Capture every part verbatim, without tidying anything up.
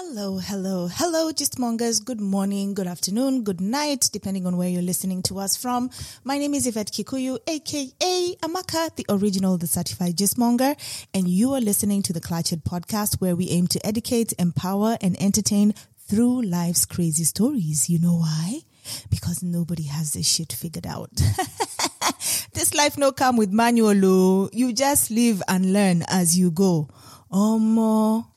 Hello, hello, hello, Gistmongers. Good morning, good afternoon, good night, depending on where you're listening to us from. My name is Yvette Kikuyu, aka Amaka, the original, the certified Gistmonger, and you are listening to the Clutched podcast, where we aim to educate, empower, and entertain through life's crazy stories. You know why? Because nobody has this shit figured out. This life no come with manual. You just live and learn as you go. Um,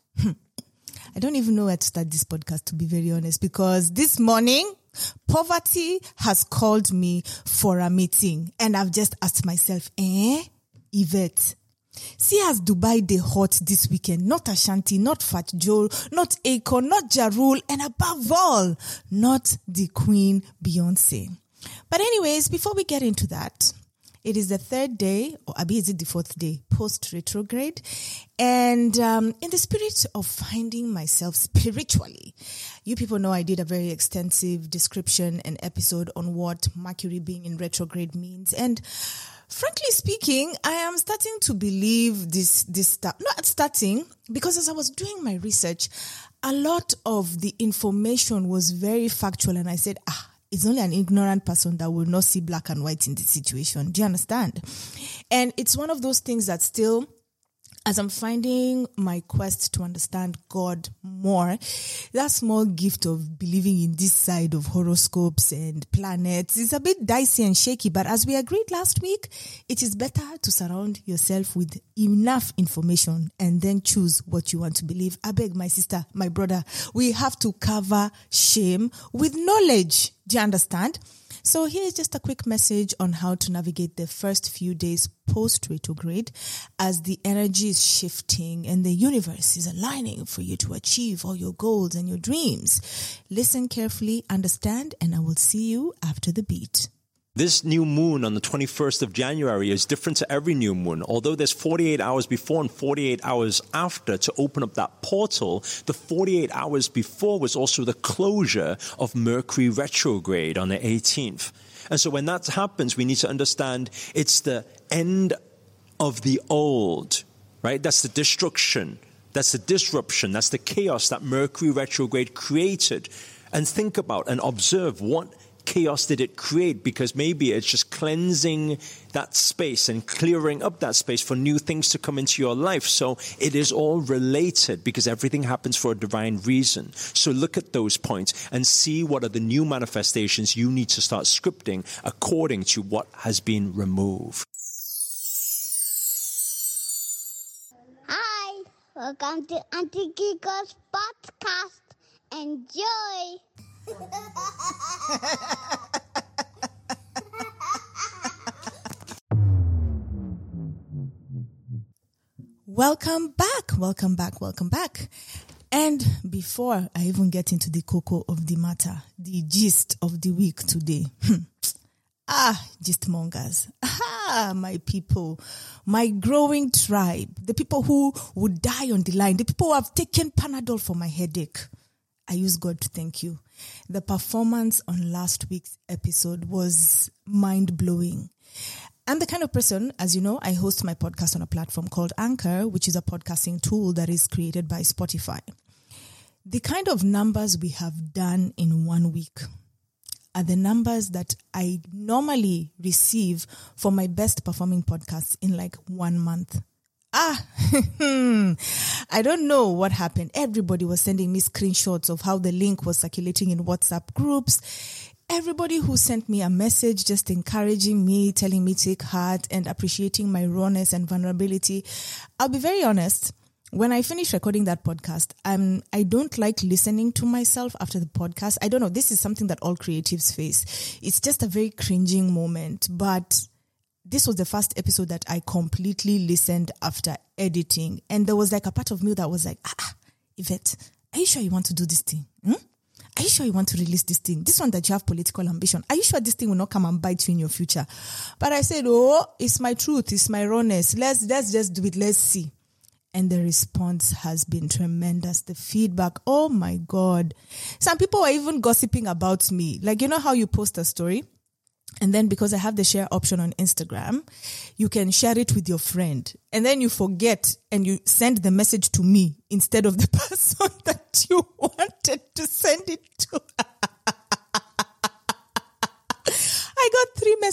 I don't even know where to start this podcast, to be very honest, because this morning, poverty has called me for a meeting. And I've just asked myself, eh, Yvette, see as Dubai they hot this weekend, not Ashanti, not Fat Joe, not Akon, not Ja Rule, and above all, not the Queen Beyonce. But anyways, before we get into that, it is the third day, or Abi, is it the fourth day, post-retrograde? And um, in the spirit of finding myself spiritually, you people know I did a very extensive description and episode on what Mercury being in retrograde means. And frankly speaking, I am starting to believe this, this stuff. Not starting, because as I was doing my research, a lot of the information was very factual. And I said, ah, it's only an ignorant person that will not see black and white in this situation. Do you understand? And it's one of those things that still, as I'm finding my quest to understand God more, that small gift of believing in this side of horoscopes and planets is a bit dicey and shaky. But as we agreed last week, it is better to surround yourself with enough information and then choose what you want to believe. I beg, my sister, my brother, we have to cover shame with knowledge. Do you understand? So here's just a quick message on how to navigate the first few days post-retrograde as the energy is shifting and the universe is aligning for you to achieve all your goals and your dreams. Listen carefully, understand, and I will see you after the beat. This new moon on the twenty-first of January is different to every new moon. Although there's forty-eight hours before and forty-eight hours after to open up that portal, the forty-eight hours before was also the closure of Mercury retrograde on the eighteenth. And so when that happens, we need to understand it's the end of the old, right? That's the destruction. That's the disruption. That's the chaos that Mercury retrograde created. And think about and observe what chaos did it create, because maybe it's just cleansing that space and clearing up that space for new things to come into your life. So it is all related because everything happens for a divine reason. So look at those points and see what are the new manifestations you need to start scripting according to what has been removed. Hi, welcome to Auntie Kiko's podcast. Enjoy! Welcome back, welcome back, welcome back. And before I even get into the cocoa of the matter, the gist of the week today, ah, gistmongers, ah, my people, my growing tribe, the people who would die on the line, the people who have taken Panadol for my headache. I use God to thank you. The performance on last week's episode was mind-blowing. I'm the kind of person, as you know, I host my podcast on a platform called Anchor, which is a podcasting tool that is created by Spotify. The kind of numbers we have done in one week are the numbers that I normally receive for my best performing podcasts in like one month. Ah, I don't know what happened. Everybody was sending me screenshots of how the link was circulating in WhatsApp groups. Everybody who sent me a message just encouraging me, telling me to take heart and appreciating my rawness and vulnerability. I'll be very honest. When I finish recording that podcast, um, I don't like listening to myself after the podcast. I don't know. This is something that all creatives face. It's just a very cringing moment, but this was the first episode that I completely listened after editing. And there was like a part of me that was like, ah, ah Yvette, are you sure you want to do this thing? Hmm? Are you sure you want to release this thing? This one that you have political ambition. Are you sure this thing will not come and bite you in your future? But I said, oh, it's my truth. It's my rawness. Let's, let's just do it. Let's see. And the response has been tremendous. The feedback, oh my God. Some people are even gossiping about me. Like, you know how you post a story? And then because I have the share option on Instagram, you can share it with your friend. And then you forget and you send the message to me instead of the person that you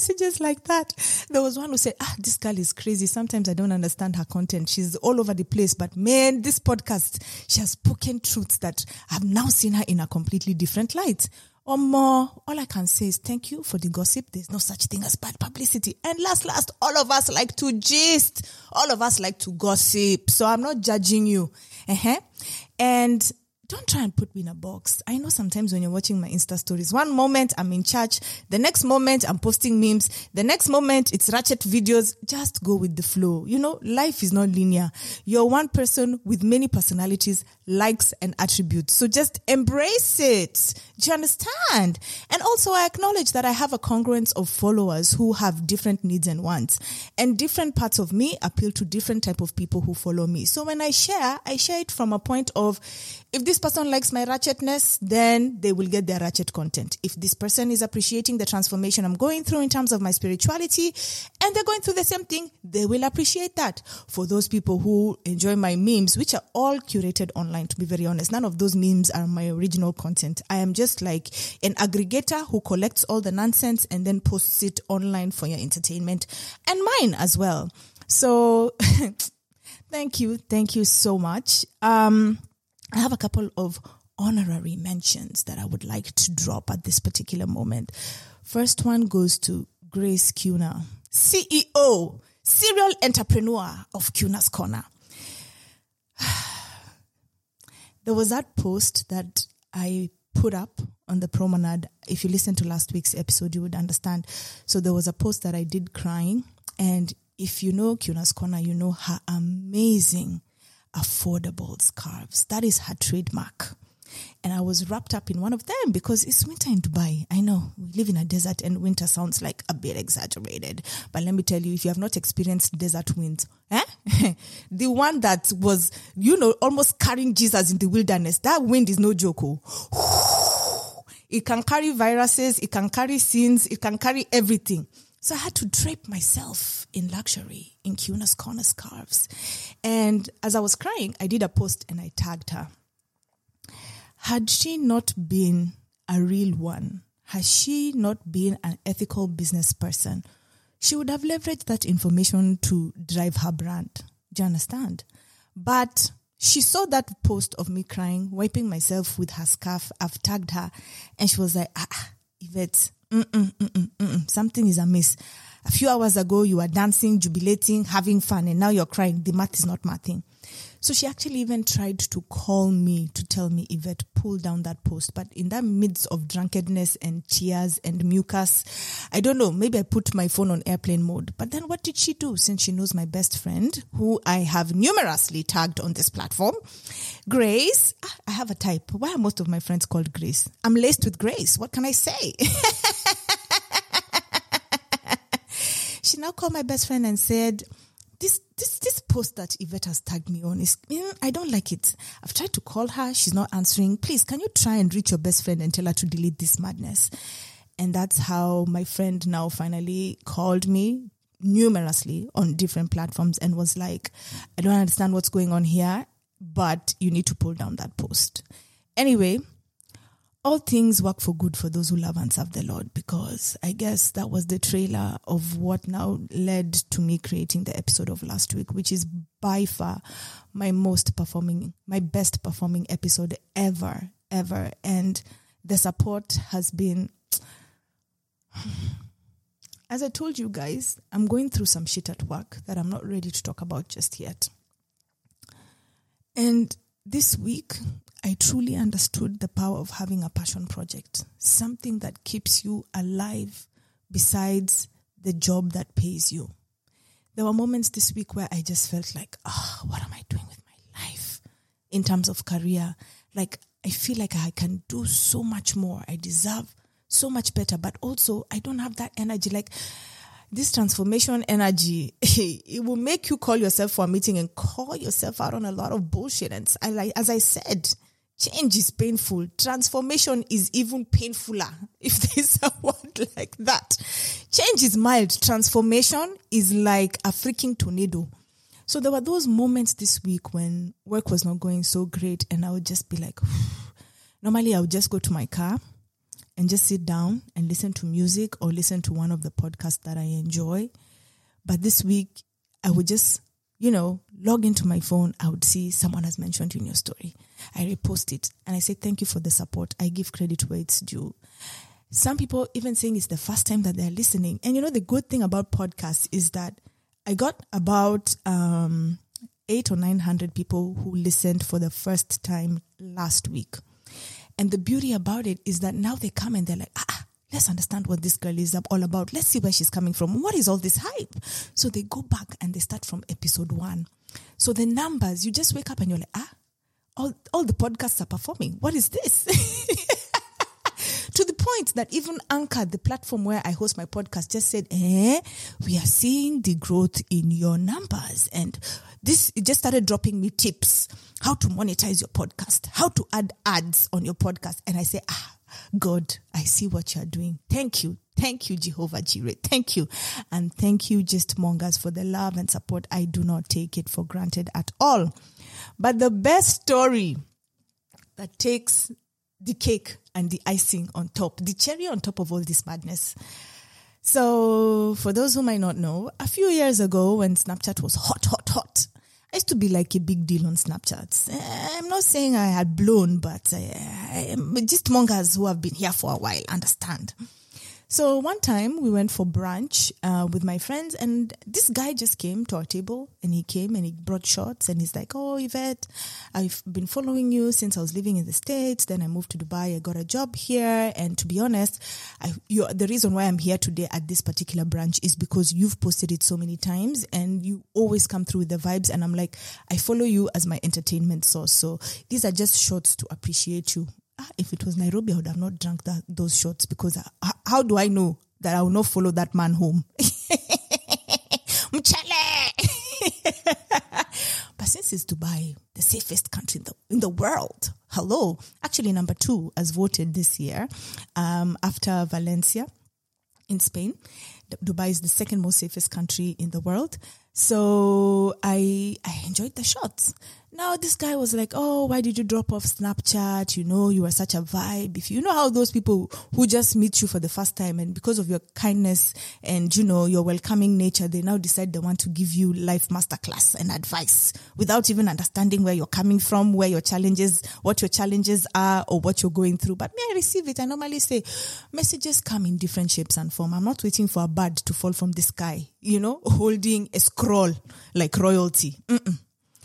messages like that. There was one who said, ah, this girl is crazy. Sometimes I don't understand her content. She's all over the place. But man, this podcast, she has spoken truths that I've now seen her in a completely different light. Or more, all I can say is thank you for the gossip. There's no such thing as bad publicity. And last, last, all of us like to gist. All of us like to gossip. So I'm not judging you. Uh-huh. And don't try and put me in a box. I know sometimes when you're watching my Insta stories, one moment I'm in church, the next moment I'm posting memes, the next moment it's ratchet videos. Just go with the flow. You know, life is not linear. You're one person with many personalities, likes and attributes. So just embrace it. Do you understand? And also I acknowledge that I have a congruence of followers who have different needs and wants. And different parts of me appeal to different type of people who follow me. So when I share, I share it from a point of, if this person likes my ratchetness, then they will get their ratchet content. If this person is appreciating the transformation I'm going through in terms of my spirituality, and they're going through the same thing, they will appreciate that. For those people who enjoy my memes, which are all curated online, to be very honest, none of those memes are my original content. I am just like an aggregator who collects all the nonsense and then posts it online for your entertainment and mine as well. So thank you. Thank you so much. Um, I have a couple of honorary mentions that I would like to drop at this particular moment. First one goes to Grace Kuna, C E O, serial entrepreneur of Kuna's Corner. There was that post that I put up on the promenade. If you listen to last week's episode, you would understand. So there was a post that I did crying. And if you know Kuna's Corner, you know her amazing affordable scarves. That is her trademark. And I was wrapped up in one of them because it's winter in Dubai. I know we live in a desert and winter sounds like a bit exaggerated. But let me tell you, if you have not experienced desert winds, eh? the one that was, you know, almost carrying Jesus in the wilderness, that wind is no joke. Oh. It can carry viruses, it can carry sins, it can carry everything. So I had to drape myself in luxury in Kuna's Corner scarves. And as I was crying, I did a post and I tagged her. Had she not been a real one, had she not been an ethical business person, she would have leveraged that information to drive her brand. Do you understand? But she saw that post of me crying, wiping myself with her scarf. I've tagged her. And she was like, ah, Yvette, Mm-mm, mm-mm, mm-mm. something is amiss. A few hours ago, you were dancing, jubilating, having fun, and now you're crying. The math is not mathing. So she actually even tried to call me to tell me, Yvette, pull down that post. But in that midst of drunkenness and tears and mucus, I don't know, maybe I put my phone on airplane mode. But then what did she do? Since she knows my best friend, who I have numerously tagged on this platform, Grace, I have a type. Why are most of my friends called Grace? I'm laced with grace. What can I say? She now called my best friend and said, This this this post that Yvette has tagged me on is, you know, I don't like it. I've tried to call her. She's not answering. Please, can you try and reach your best friend and tell her to delete this madness? And that's how my friend now finally called me numerously on different platforms and was like, I don't understand what's going on here, but you need to pull down that post. Anyway, all things work for good for those who love and serve the Lord, because I guess that was the trailer of what now led to me creating the episode of last week, which is by far my most performing, my best performing episode ever, ever. And the support has been, as I told you guys, I'm going through some shit at work that I'm not ready to talk about just yet. And this week, I truly understood the power of having a passion project, something that keeps you alive besides the job that pays you. There were moments this week where I just felt like, oh, what am I doing with my life in terms of career? Like, I feel like I can do so much more. I deserve so much better, but also I don't have that energy. Like, this transformation energy, it will make you call yourself for a meeting and call yourself out on a lot of bullshit. And I, like, as I said, change is painful. Transformation is even painfuler, if there's a word like that. Change is mild. Transformation is like a freaking tornado. So there were those moments this week when work was not going so great, and I would just be like, normally I would just go to my car and just sit down and listen to music or listen to one of the podcasts that I enjoy. But this week, I would just, you know, log into my phone. I would see someone has mentioned you in your story. I repost it and I say, thank you for the support. I give credit where it's due. Some people even saying it's the first time that they're listening. And you know, the good thing about podcasts is that I got about um, eight or nine hundred people who listened for the first time last week. And the beauty about it is that now they come and they're like, ah, let's understand what this girl is all about. Let's see where she's coming from. What is all this hype? So they go back and they start from episode one. So the numbers, you just wake up and you're like, ah, all, all the podcasts are performing. What is this? To the point that even Anchor, the platform where I host my podcast, just said, eh, we are seeing the growth in your numbers. And this, it just started dropping me tips, how to monetize your podcast, how to add ads on your podcast. And I say, ah, God, I see what you're doing. Thank you. Thank you, Jehovah Jireh. Thank you. And thank you, Gistmongers, for the love and support. I do not take it for granted at all. But the best story that takes the cake and the icing on top, the cherry on top of all this madness. So for those who might not know, a few years ago when Snapchat was hot, hot, hot, I used to be like a big deal on Snapchat. I'm not saying I had blown, but uh, Gistmongers who have been here for a while understand. So one time we went for brunch uh, with my friends, and this guy just came to our table, and he came and he brought shots, and he's like, oh, Yvette, I've been following you since I was living in the States. Then I moved to Dubai. I got a job here. And to be honest, I, you're, the reason why I'm here today at this particular brunch is because you've posted it so many times and you always come through with the vibes. And I'm like, I follow you as my entertainment source. So these are just shots to appreciate you. Ah, if it was Nairobi, I would have not drunk that, those shots because I, how do I know that I will not follow that man home? But since it's Dubai, the safest country in the, in the world, hello, actually number two as voted this year um, after Valencia in Spain. Dubai is the second most safest country in the world. So I I enjoyed the shots. Now this guy was like, oh, why did you drop off Snapchat? You know, you were such a vibe. If you know how those people who just meet you for the first time and because of your kindness and, you know, your welcoming nature, they now decide they want to give you life masterclass and advice without even understanding where you're coming from, where your challenges, what your challenges are or what you're going through. But may I receive it? I normally say messages come in different shapes and form. I'm not waiting for a bird to fall from the sky, you know, holding a scroll like royalty. Mm-mm.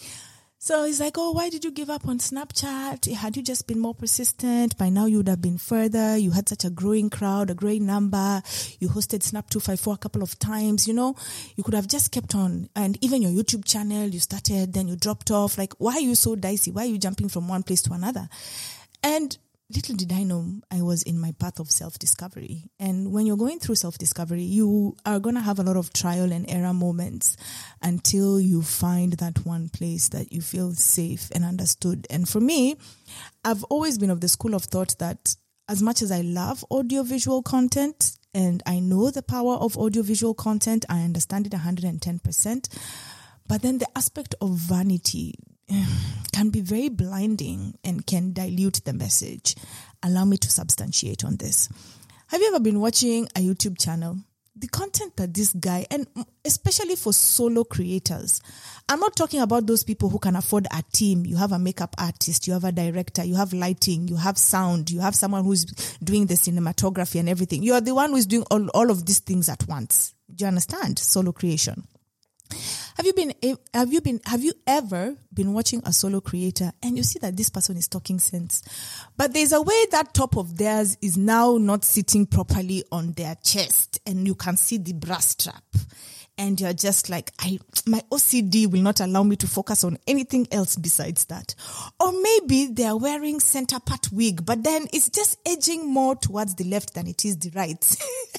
So he's like, oh, why did you give up on Snapchat? Had you just been more persistent, by now you would have been further. You had such a growing crowd, a growing number. You hosted Snap two fifty-four a couple of times, you know. You could have just kept on. And even your YouTube channel, you started, then you dropped off. Like, why are you so dicey? Why are you jumping from one place to another? And little did I know I was in my path of self-discovery. And when you're going through self-discovery, you are going to have a lot of trial and error moments until you find that one place that you feel safe and understood. And for me, I've always been of the school of thought that as much as I love audiovisual content and I know the power of audiovisual content, I understand it one hundred ten percent. But then the aspect of vanity can be very blinding and can dilute the message. Allow me to substantiate on this. Have you ever been watching a YouTube channel? The content that this guy, and especially for solo creators, I'm not talking about those people who can afford a team. You have a makeup artist, you have a director, you have lighting, you have sound, you have someone who's doing the cinematography and everything. You are the one who's doing all, all of these things at once. Do you understand? Solo creation. Have you been, have you been, have you ever been watching a solo creator and you see that this person is talking sense, but there's a way that top of theirs is now not sitting properly on their chest and you can see the bra strap and you're just like, I, my O C D will not allow me to focus on anything else besides that. Or maybe they're wearing center part wig, but then it's just edging more towards the left than it is the right.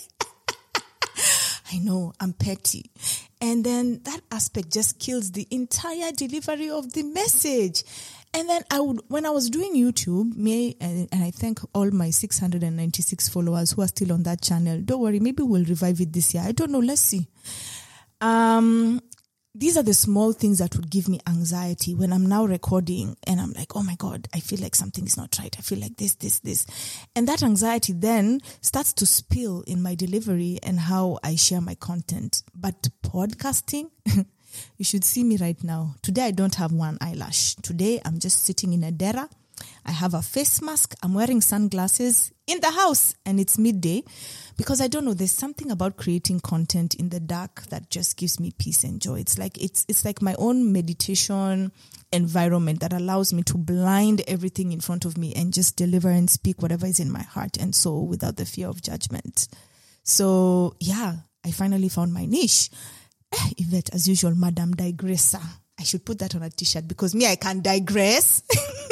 I know, I'm petty. And then that aspect just kills the entire delivery of the message. And then I would, when I was doing YouTube, me, and, and I thank all my six hundred ninety-six followers who are still on that channel. Don't worry, maybe we'll revive it this year. I don't know. Let's see. Um, these are the small things that would give me anxiety when I'm now recording and I'm like, oh my God, I feel like something is not right. I feel like this, this, this. And that anxiety then starts to spill in my delivery and how I share my content. But podcasting, you should see me right now. Today, I don't have one eyelash. Today, I'm just sitting in a dera. I have a face mask. I'm wearing sunglasses in the house and it's midday because I don't know, there's something about creating content in the dark that just gives me peace and joy. It's like, it's, it's like my own meditation environment that allows me to blind everything in front of me and just deliver and speak whatever is in my heart and soul without the fear of judgment. So yeah, I finally found my niche. Eh, Yvette, as usual, Madam Digresser. I should put that on a t-shirt because me, I can digress.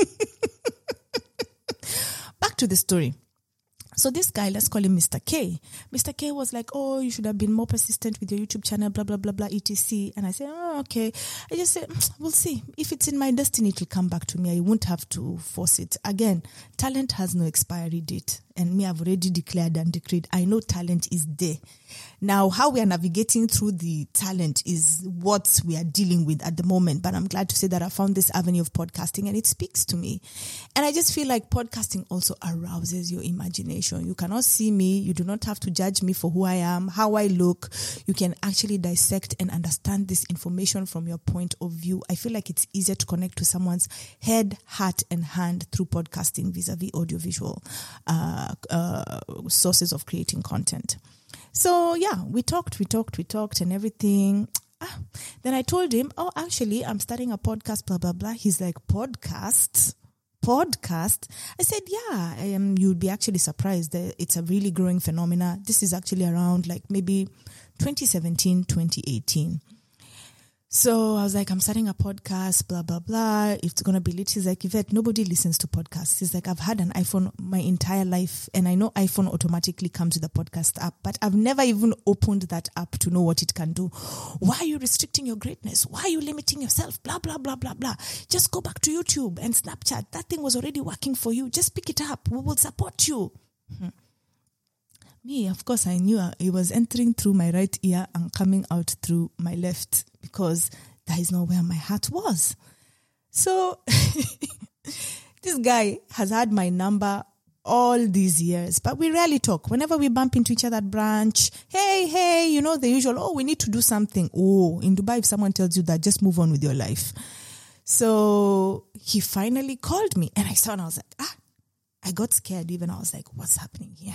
Back to the story. So this guy, let's call him Mister K. Mister K was like, oh, you should have been more persistent with your YouTube channel, blah, blah, blah, blah, et cetera. And I said, oh, okay. I just said, we'll see. If it's in my destiny, it will come back to me. I won't have to force it. Again, talent has no expiry date. And me, I've already declared and decreed, I know talent is there. Now, how we are navigating through the talent is what we are dealing with at the moment. But I'm glad to say that I found this avenue of podcasting and it speaks to me. And I just feel like podcasting also arouses your imagination. You cannot see me. You do not have to judge me for who I am, how I look. You can actually dissect and understand this information from your point of view. I feel like it's easier to connect to someone's head, heart, and hand through podcasting vis-a-vis audiovisual uh, uh, sources of creating content. So yeah, we talked, we talked, we talked and everything. Ah, then I told him, oh, actually, I'm starting a podcast, blah, blah, blah. He's like, podcast? Podcast? I said, yeah, I am. You'd be actually surprised that it's a really growing phenomena. This is actually around like maybe twenty seventeen, twenty eighteen. So I was like, I'm starting a podcast, blah, blah, blah. It's going to be lit. He's like, Yvette, nobody listens to podcasts. He's like, I've had an iPhone my entire life and I know iPhone automatically comes with a podcast app, but I've never even opened that app to know what it can do. Why are you restricting your greatness? Why are you limiting yourself? Blah, blah, blah, blah, blah. Just go back to YouTube and Snapchat. That thing was already working for you. Just pick it up. We will support you. Hmm. Me, of course, I knew it was entering through my right ear and coming out through my left because that is not where my heart was. So this guy has had my number all these years, but we rarely talk. Whenever we bump into each other at brunch, hey, hey, you know, the usual, oh, we need to do something. Oh, in Dubai, if someone tells you that, just move on with your life. So he finally called me and I saw and I was like, ah, I got scared even. I was like, what's happening here?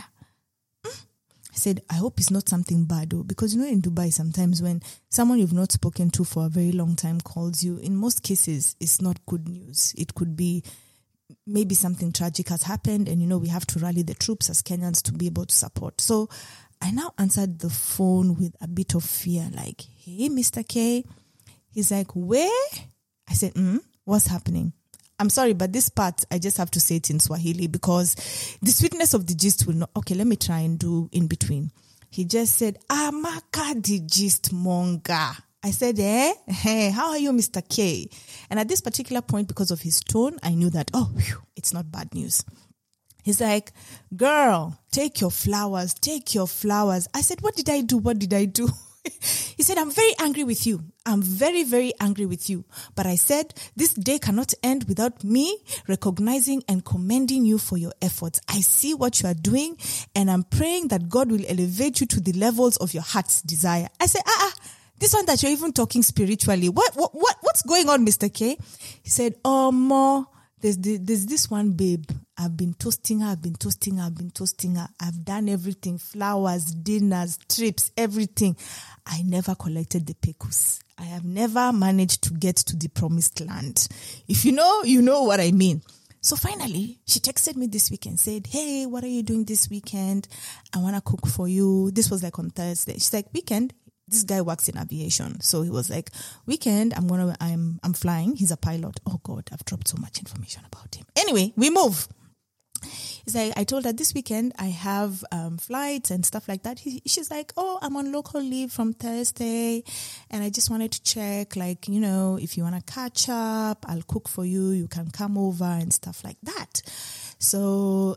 I said, I hope it's not something bad, though, because, you know, in Dubai, sometimes when someone you've not spoken to for a very long time calls you, in most cases, it's not good news. It could be maybe something tragic has happened and, you know, we have to rally the troops as Kenyans to be able to support. So I now answered the phone with a bit of fear, like, hey, Mister K. He's like, where? I said, mm, what's happening? I'm sorry, but this part, I just have to say it in Swahili because the sweetness of the gist will not... Okay, let me try and do in between. He just said, Amaka the gist monga. I said, eh? Hey, how are you, Mister K? And at this particular point, because of his tone, I knew that, oh, whew, it's not bad news. He's like, girl, take your flowers, take your flowers. I said, what did I do? What did I do? He said, I'm very angry with you. I'm very, very angry with you. But I said, this day cannot end without me recognizing and commending you for your efforts. I see what you are doing and I'm praying that God will elevate you to the levels of your heart's desire. I said, ah, ah, this one that you're even talking spiritually. What, what, what, what's going on, Mister K? He said, oh, more. There's, the, there's this one babe. I've been toasting her, I've been toasting her, I've been toasting her. I've done everything, flowers, dinners, trips, everything. I never collected the pekus. I have never managed to get to the promised land. If you know, you know what I mean. So finally, she texted me this weekend, said, hey, what are you doing this weekend? I want to cook for you. This was like on Thursday. She's like, weekend? This guy works in aviation. So he was like, weekend, I'm going to, I'm, I'm flying. He's a pilot. Oh God, I've dropped so much information about him. Anyway, we move. He's like, I told her this weekend I have um, flights and stuff like that. He, she's like, oh, I'm on local leave from Thursday. And I just wanted to check, like, you know, if you want to catch up, I'll cook for you. You can come over and stuff like that. So, ah,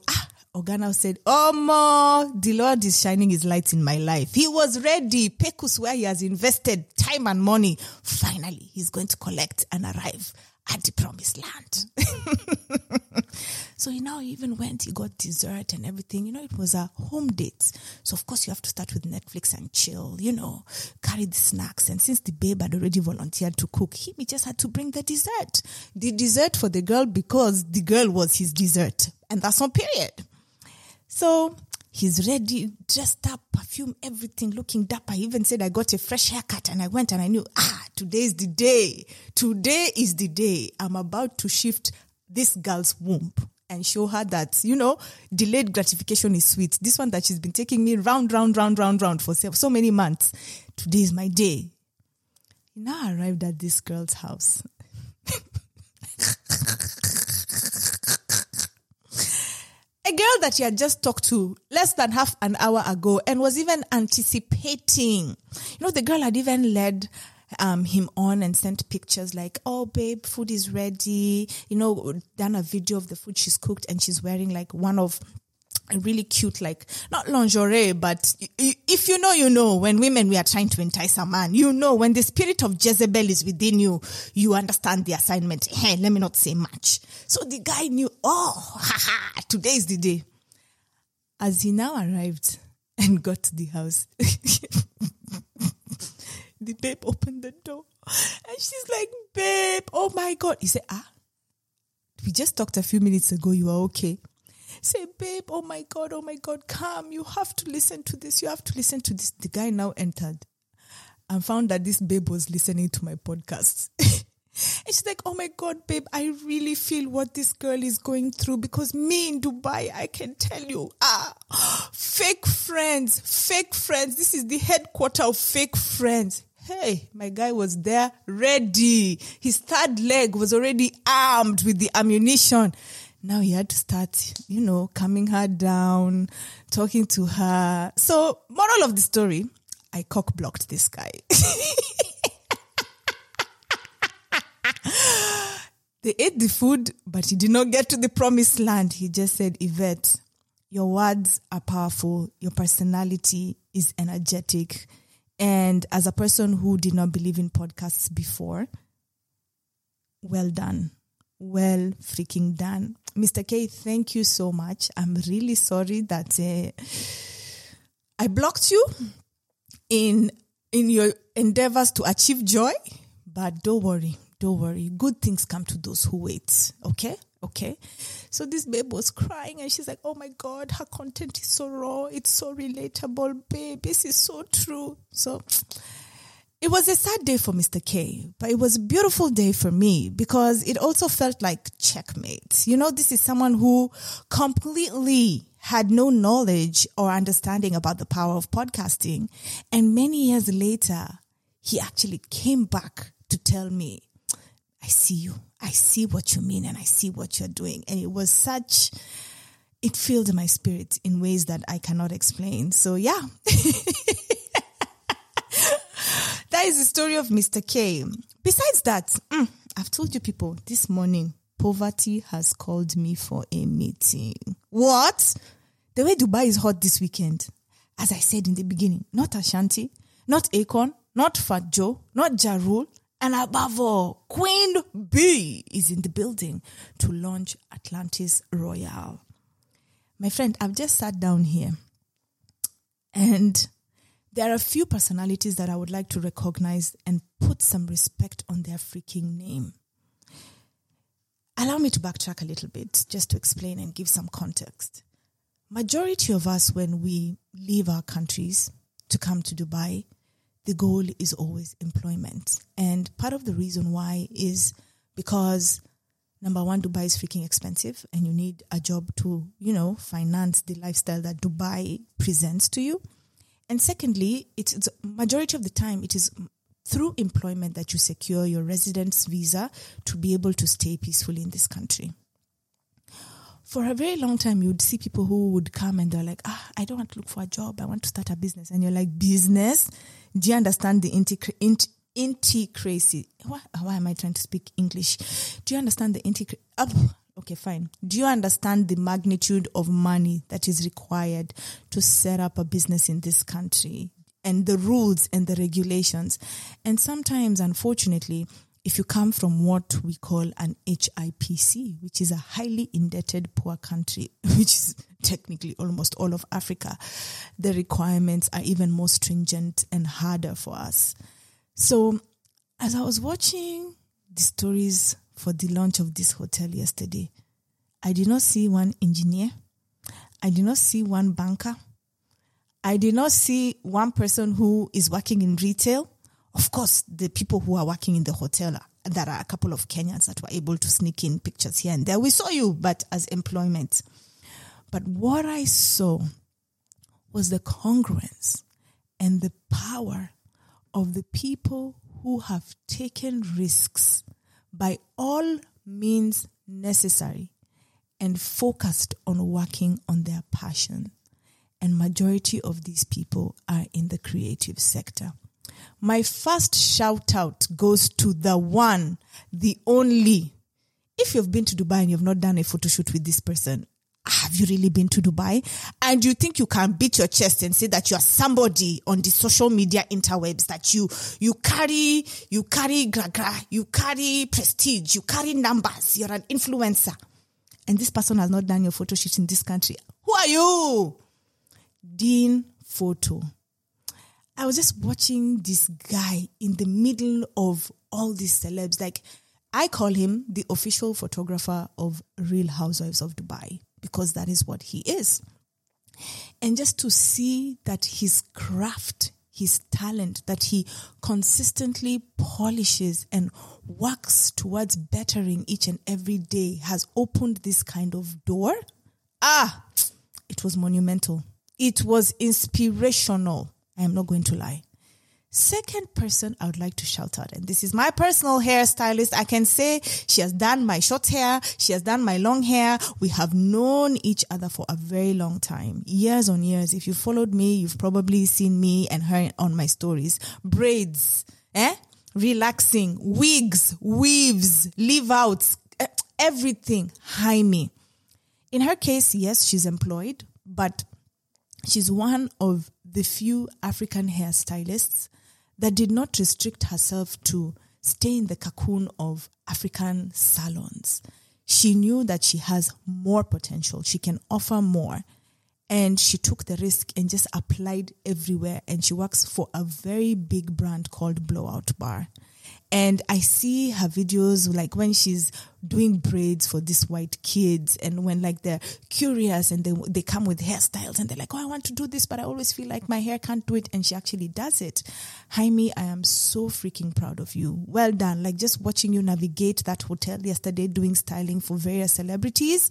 Ogana said, oh, ma, the Lord is shining his light in my life. He was ready. Pekus, where he has invested time and money. Finally, he's going to collect and arrive at the promised land. So he now even went, he got dessert and everything. You know, it was a home date. So, of course, you have to start with Netflix and chill, you know, carry the snacks. And since the babe had already volunteered to cook, he just had to bring the dessert. The dessert for the girl because the girl was his dessert. And that's on period. So he's ready, dressed up, perfume, everything, looking dapper. He even said, I got a fresh haircut and I went and I knew, ah, today is the day. Today is the day. I'm about to shift this girl's womb and show her that, you know, delayed gratification is sweet. This one that she's been taking me round, round, round, round, round for so many months. Today is my day. He now arrived at this girl's house. A girl that he had just talked to less than half an hour ago and was even anticipating. You know, the girl had even led um, him on and sent pictures like, oh, babe, food is ready. You know, done a video of the food she's cooked and she's wearing like one of a really cute, like, not lingerie, but if you know, you know, when women, we are trying to entice a man, you know, when the spirit of Jezebel is within you, you understand the assignment. Hey, let me not say much. So the guy knew, oh, haha, today is the day. As he now arrived and got to the house, the babe opened the door and she's like, babe, oh my God. He said, ah, we just talked a few minutes ago. You are okay. Say, babe, oh my God, oh my God, come. You have to listen to this. You have to listen to this. The guy now entered and found that this babe was listening to my podcast. And she's like, oh my God, babe, I really feel what this girl is going through because me in Dubai, I can tell you, ah, fake friends, fake friends. This is the headquarters of fake friends. Hey, my guy was there ready. His third leg was already armed with the ammunition. Now he had to start, you know, calming her down, talking to her. So, moral of the story, I cock-blocked this guy. They ate the food, but he did not get to the promised land. He just said, Yvette, your words are powerful. Your personality is energetic. And as a person who did not believe in podcasts before, well done. Well freaking done. Mister K, thank you so much. I'm really sorry that uh, I blocked you in in your endeavors to achieve joy. But don't worry, don't worry. Good things come to those who wait. Okay? Okay? So this babe was crying and she's like, oh my God, her content is so raw. It's so relatable, babe. This is so true. So it was a sad day for Mister K, but it was a beautiful day for me because it also felt like checkmate. You know, this is someone who completely had no knowledge or understanding about the power of podcasting. And many years later, he actually came back to tell me, I see you. I see what you mean and I see what you're doing. And it was such, it filled my spirit in ways that I cannot explain. So yeah. That is the story of Mister K. Besides that, mm, I've told you people, this morning, poverty has called me for a meeting. What? The way Dubai is hot this weekend, as I said in the beginning, not Ashanti, not Akon, not Fat Joe, not Ja Rule, and above all, Queen Bee is in the building to launch Atlantis Royale. My friend, I've just sat down here and there are a few personalities that I would like to recognize and put some respect on their freaking name. Allow me to backtrack a little bit just to explain and give some context. Majority of us, when we leave our countries to come to Dubai, the goal is always employment. And part of the reason why is because, number one, Dubai is freaking expensive and you need a job to, you know, finance the lifestyle that Dubai presents to you. And secondly, it's, it's majority of the time, it is through employment that you secure your residence visa to be able to stay peacefully in this country. For a very long time, you would see people who would come and they're like, ah, I don't want to look for a job. I want to start a business. And you're like, business? Do you understand the integra- int- integration? Why, why am I trying to speak English? Do you understand the integration? Oh, Okay, fine. Do you understand the magnitude of money that is required to set up a business in this country and the rules and the regulations? And sometimes, unfortunately, if you come from what we call an H I P C, which is a highly indebted poor country, which is technically almost all of Africa, the requirements are even more stringent and harder for us. So as I was watching the stories for the launch of this hotel yesterday, I did not see one engineer. I did not see one banker. I did not see one person who is working in retail. Of course, the people who are working in the hotel, there are a couple of Kenyans that were able to sneak in pictures here and there. We saw you, but as employment. But what I saw was the congruence and the power of the people who have taken risks by all means necessary and focused on working on their passion. And majority of these people are in the creative sector. My first shout out goes to the one, the only. If you've been to Dubai and you've not done a photo shoot with this person, have you really been to Dubai? And you think you can beat your chest and say that you are somebody on the social media interwebs, that you you carry, you carry gra gra, you carry prestige, you carry numbers, you're an influencer. And this person has not done your photo shoot in this country. Who are you? Dean Photo. I was just watching this guy in the middle of all these celebs. Like, I call him the official photographer of Real Housewives of Dubai, because that is what he is. And just to see that his craft, his talent, that he consistently polishes and works towards bettering each and every day has opened this kind of door. Ah, it was monumental. It was inspirational. I am not going to lie. Second person I would like to shout out, and this is my personal hairstylist. I can say she has done my short hair. She has done my long hair. We have known each other for a very long time. Years on years. If you followed me, you've probably seen me and her on my stories. Braids, eh? Relaxing, wigs, weaves, leave outs, everything. Jaime. In her case, yes, she's employed, but she's one of the few African hairstylists that did not restrict herself to stay in the cocoon of African salons. She knew that she has more potential. She can offer more. And she took the risk and just applied everywhere. And she works for a very big brand called Blowout Bar. And I see her videos, like when she's doing braids for these white kids, and when like they're curious and they they come with hairstyles and they're like, oh, I want to do this, but I always feel like my hair can't do it. And she actually does it. Jaime, I am so freaking proud of you. Well done. Like just watching you navigate that hotel yesterday, doing styling for various celebrities.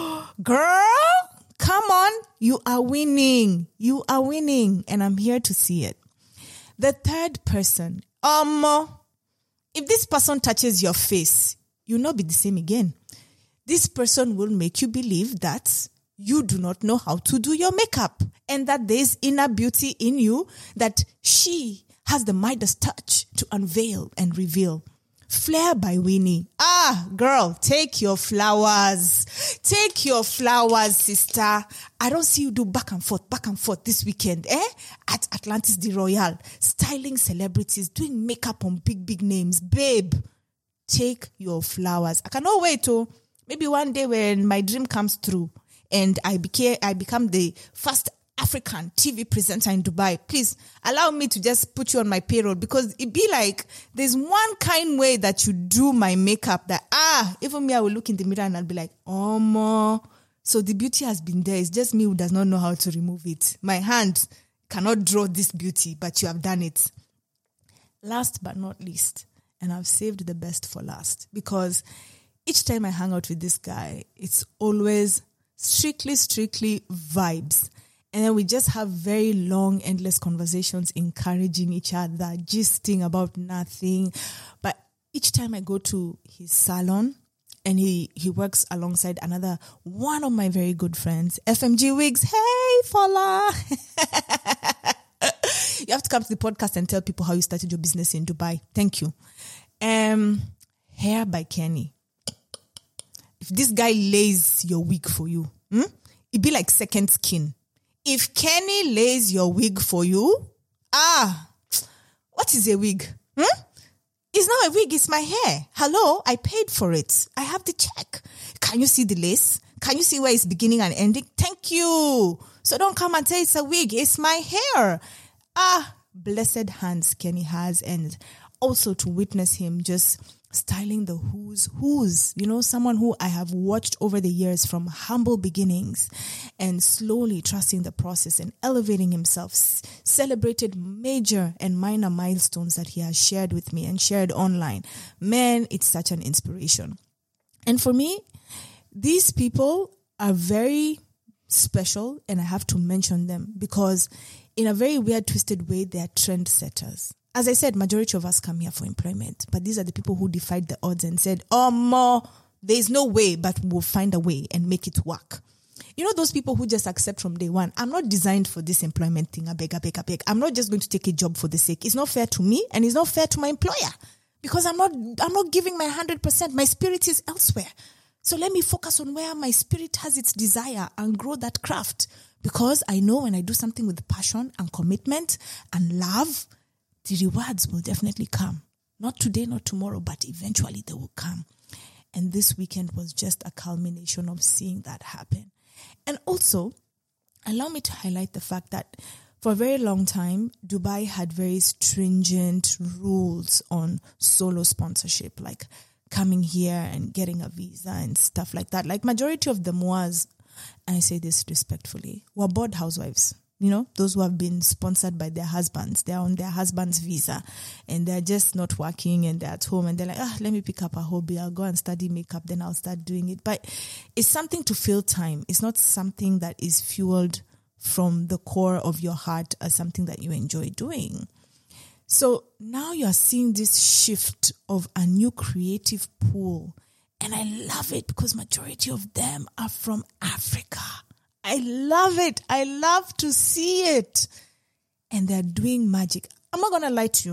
Girl, come on. You are winning. You are winning. And I'm here to see it. The third person, um, if this person touches your face, you'll not be the same again. This person will make you believe that you do not know how to do your makeup and that there's inner beauty in you that she has the Midas touch to unveil and reveal. Flair by Winnie. Ah, girl, take your flowers. Take your flowers, sister. I don't see you do back and forth, back and forth this weekend, eh? At Atlantis de Royale, styling celebrities, doing makeup on big, big names. Babe, take your flowers. I cannot wait to maybe one day when my dream comes true and I became, I become the first African T V presenter in Dubai. Please allow me to just put you on my payroll, because it be like there's one kind way that you do my makeup that, ah, even me, I will look in the mirror and I'll be like, oh, ma. So the beauty has been there. It's just me who does not know how to remove it. My hand cannot draw this beauty, but you have done it. Last but not least, and I've saved the best for last, because each time I hang out with this guy, it's always strictly, strictly vibes. And then we just have very long, endless conversations, encouraging each other, gisting about nothing. But each time I go to his salon, and he, he works alongside another one of my very good friends, F M G Wigs. Hey, Fola! You have to come to the podcast and tell people how you started your business in Dubai. Thank you. Um, Hair by Kenny. if this guy lays your wig for you, hmm? It'd be like second skin. If Kenny lays your wig for you, ah, what is a wig? Hmm? It's not a wig, it's my hair. Hello, I paid for it. I have the check. Can you see the lace? Can you see where it's beginning and ending? Thank you. So don't come and say it's a wig. It's my hair. Ah, blessed hands Kenny has. And also to witness him just styling the who's who's, you know, someone who I have watched over the years from humble beginnings and slowly trusting the process and elevating himself, c- celebrated major and minor milestones that he has shared with me and shared online. Man, it's such an inspiration. And for me, these people are very special, and I have to mention them because in a very weird, twisted way, they are trendsetters. As I said, majority of us come here for employment, but these are the people who defied the odds and said, oh, more, there's no way, but we'll find a way and make it work. You know, those people who just accept from day one, I'm not designed for this employment thing, I beg, I beg, I beg. I'm not just going to take a job for the sake. It's not fair to me, and it's not fair to my employer because I'm not, I'm not giving my one hundred percent. My spirit is elsewhere. So let me focus on where my spirit has its desire and grow that craft, because I know when I do something with passion and commitment and love, the rewards will definitely come. Not today, not tomorrow, but eventually they will come. And this weekend was just a culmination of seeing that happen. And also, allow me to highlight the fact that for a very long time, Dubai had very stringent rules on solo sponsorship, like coming here and getting a visa and stuff like that. Like majority of them was, and I say this respectfully, were bored housewives. You know, those who have been sponsored by their husbands. They're on their husband's visa and they're just not working and they're at home and they're like, ah, let me pick up a hobby. I'll go and study makeup, then I'll start doing it. But it's something to fill time. It's not something that is fueled from the core of your heart as something that you enjoy doing. So now you're seeing this shift of a new creative pool. And I love it because majority of them are from Africa. I love it. I love to see it. And they're doing magic. I'm not going to lie to you.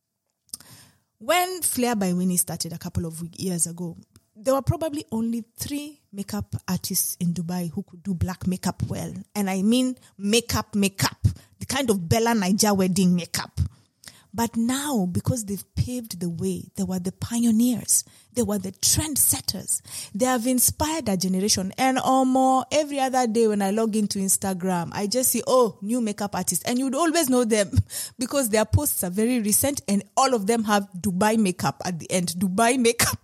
When Flair by Winnie started a couple of years ago, there were probably only three makeup artists in Dubai who could do black makeup well. And I mean makeup, makeup. The kind of Bella Naija wedding makeup. But now, because they've paved the way, they were the pioneers. They were the trendsetters. They have inspired a generation. And or more, every other day when I log into Instagram, I just see, oh, new makeup artists. And you'd always know them because their posts are very recent and all of them have Dubai makeup at the end. Dubai makeup.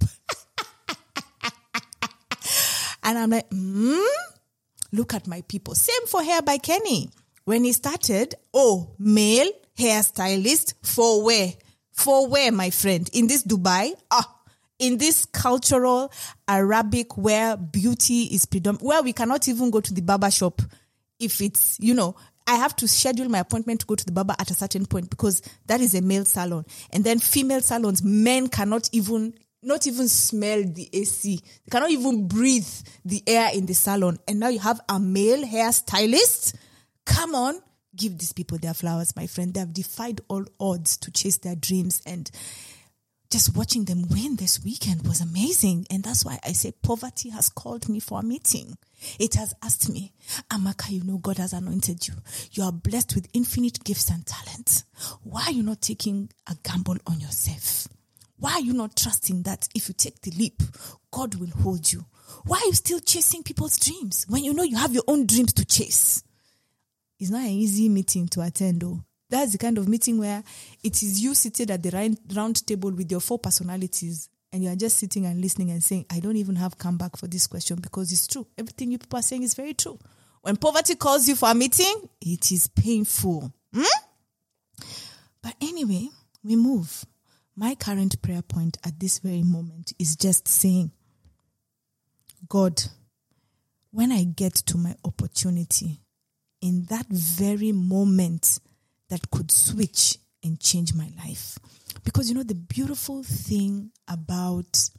And I'm like, hmm? Look at my people. Same for Hair by Kenny. When he started, oh, male hairstylist for where? For where, my friend? In this Dubai? Ah, in this cultural Arabic where beauty is predominant, where we cannot even go to the barber shop if it's, you know, I have to schedule my appointment to go to the barber at a certain point because that is a male salon. And then female salons, men cannot even, not even smell the A C. They cannot even breathe the air in the salon. And now you have a male hairstylist? Come on. Give these people their flowers, my friend. They have defied all odds to chase their dreams, and just watching them win this weekend was amazing. And that's why I say poverty has called me for a meeting. It has asked me, Amaka, you know God has anointed you. You are blessed with infinite gifts and talents. Why are you not taking a gamble on yourself? Why are you not trusting that if you take the leap, God will hold you? Why are you still chasing people's dreams when you know you have your own dreams to chase? It's not an easy meeting to attend, though. That's the kind of meeting where it is you seated at the round table with your four personalities and you are just sitting and listening and saying, I don't even have comeback for this question because it's true. Everything you people are saying is very true. When poverty calls you for a meeting, it is painful. Hmm? But anyway, we move. My current prayer point at this very moment is just saying, God, when I get to my opportunity, in that very moment that could switch and change my life. Because, you know, the beautiful thing about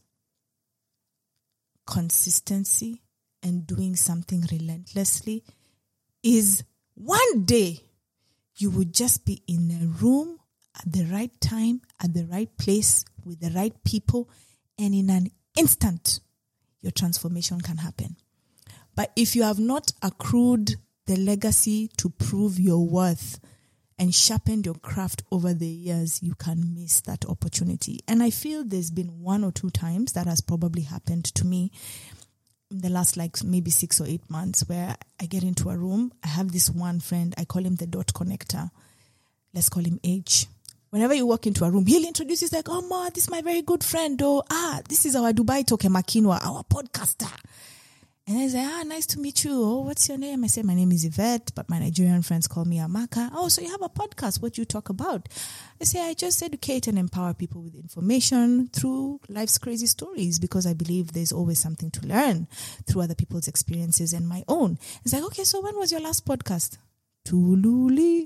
consistency and doing something relentlessly is one day you would just be in a room at the right time, at the right place, with the right people, and in an instant, your transformation can happen. But if you have not accrued the legacy to prove your worth and sharpened your craft over the years, you can miss that opportunity. And I feel there's been one or two times that has probably happened to me in the last like maybe six or eight months where I get into a room. I have this one friend, I call him the dot connector. Let's call him H. Whenever you walk into a room, he'll introduce you like, oh ma, this is my very good friend. Oh, ah, this is our Dubai Toke Makinwa, our podcaster. And I say, ah, nice to meet you. Oh, what's your name? I say, my name is Yvette, but my Nigerian friends call me Amaka. Oh, so you have a podcast. What do you talk about? I say, I just educate and empower people with information through life's crazy stories because I believe there's always something to learn through other people's experiences and my own. It's like, okay, so when was your last podcast? Tululi.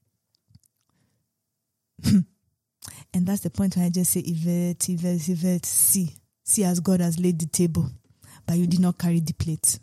And that's the point when I just say, Yvette, Yvette, Yvette, see, see as God has laid the table. But you did not carry the plate.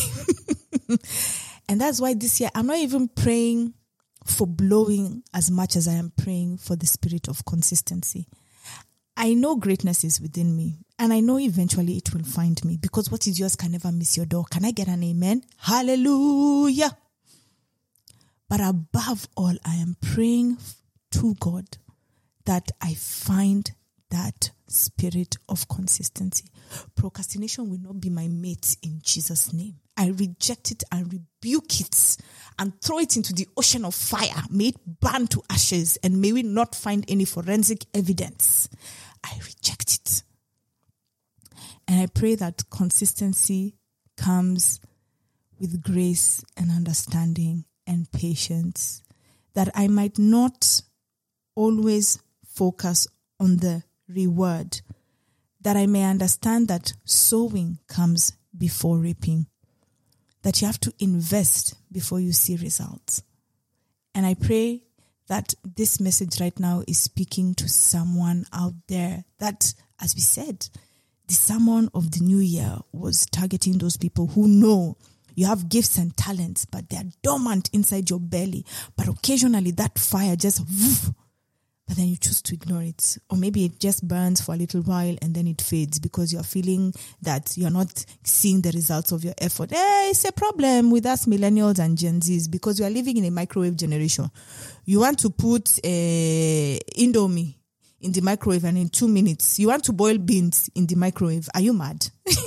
And that's why this year, I'm not even praying for blowing as much as I am praying for the spirit of consistency. I know greatness is within me. And I know eventually it will find me. Because what is yours can never miss your door. Can I get an amen? Hallelujah. But above all, I am praying to God that I find that spirit of consistency. Procrastination will not be my mate in Jesus' name. I reject it and rebuke it and throw it into the ocean of fire. May it burn to ashes and may we not find any forensic evidence. I reject it. And I pray that consistency comes with grace and understanding and patience, that I might not always focus on the reward, that I may understand that sowing comes before reaping, that you have to invest before you see results. And I pray that this message right now is speaking to someone out there that, as we said, the sermon of the new year was targeting those people who know you have gifts and talents, but they're dormant inside your belly. But occasionally that fire just woof, but then you choose to ignore it. Or maybe it just burns for a little while and then it fades because you're feeling that you're not seeing the results of your effort. Eh, it's a problem with us millennials and Gen Zs because we are living in a microwave generation. You want to put uh, Indomie in the microwave and in two minutes, you want to boil beans in the microwave. Are you mad?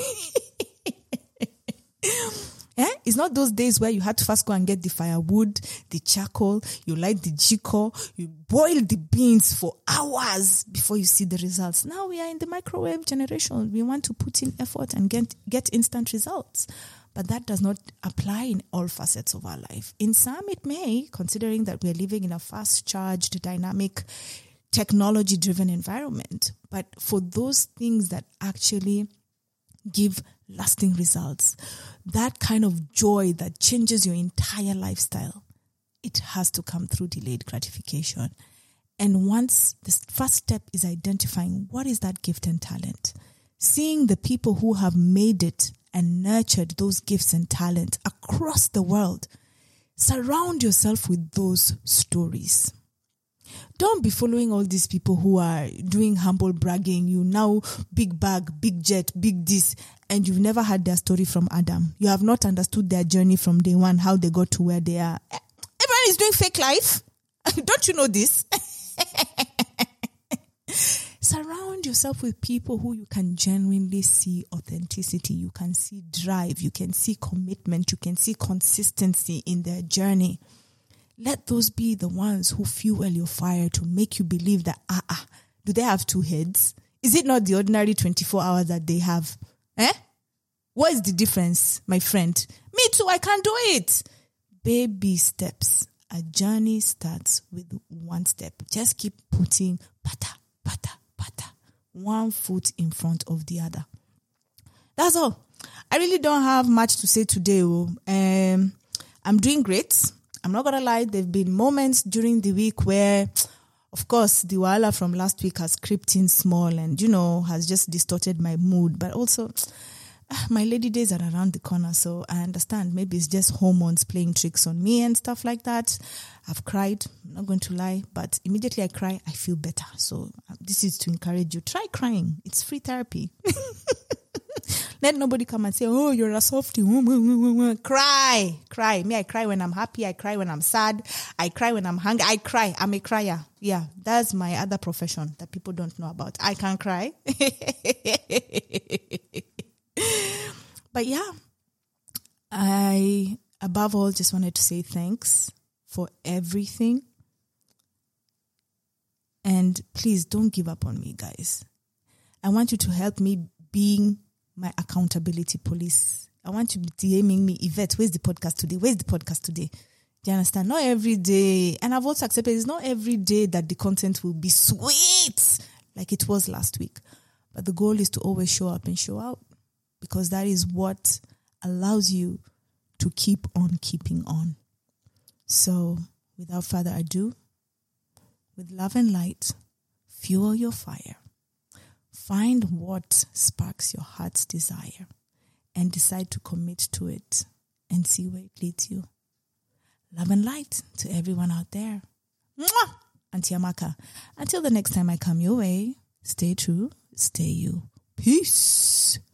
Eh? It's not those days where you had to first go and get the firewood, the charcoal, you light the jiko, you boil the beans for hours before you see the results. Now we are in the microwave generation. We want to put in effort and get, get instant results. But that does not apply in all facets of our life. In some it may, considering that we are living in a fast-charged, dynamic, technology-driven environment. But for those things that actually give lasting results, that kind of joy that changes your entire lifestyle, it has to come through delayed gratification. And once the first step is identifying what is that gift and talent, seeing the people who have made it and nurtured those gifts and talents across the world, surround yourself with those stories. Don't be following all these people who are doing humble bragging. You now big bag, big jet, big this, and you've never heard their story from Adam. You have not understood their journey from day one, how they got to where they are. Everyone is doing fake life. Don't you know this? Surround yourself with people who you can genuinely see authenticity. You can see drive. You can see commitment. You can see consistency in their journey. Let those be the ones who fuel your fire to make you believe that, ah, ah, do they have two heads? Is it not the ordinary twenty-four hours that they have? Eh? What is the difference, my friend? Me too, I can't do it. Baby steps. A journey starts with one step. Just keep putting pata, pata, pata, one foot in front of the other. That's all. I really don't have much to say today. Um, I'm doing great. I'm not going to lie, there have been moments during the week where, of course, the wahala from last week has crept in small and, you know, has just distorted my mood. But also, my lady days are around the corner, so I understand. Maybe it's just hormones playing tricks on me and stuff like that. I've cried, I'm not going to lie, but immediately I cry, I feel better. So this is to encourage you. Try crying. It's free therapy. Let nobody come and say, oh, you're a softie. Cry, cry. Me, I cry when I'm happy. I cry when I'm sad. I cry when I'm hungry. I cry. I'm a crier. Yeah, that's my other profession that people don't know about. I can cry. But yeah, I, above all, just wanted to say thanks for everything. And please don't give up on me, guys. I want you to help me being my accountability police. I want you to be DMing me, Yvette, where's the podcast today? Where's the podcast today? Do you understand? Not every day. And I've also accepted it's not every day that the content will be sweet like it was last week. But the goal is to always show up and show out, because that is what allows you to keep on keeping on. So without further ado, with love and light, fuel your fire. Find what sparks your heart's desire and decide to commit to it and see where it leads you. Love and light to everyone out there. Mwah! Auntie Amaka. Until the next time I come your way, stay true, stay you. Peace.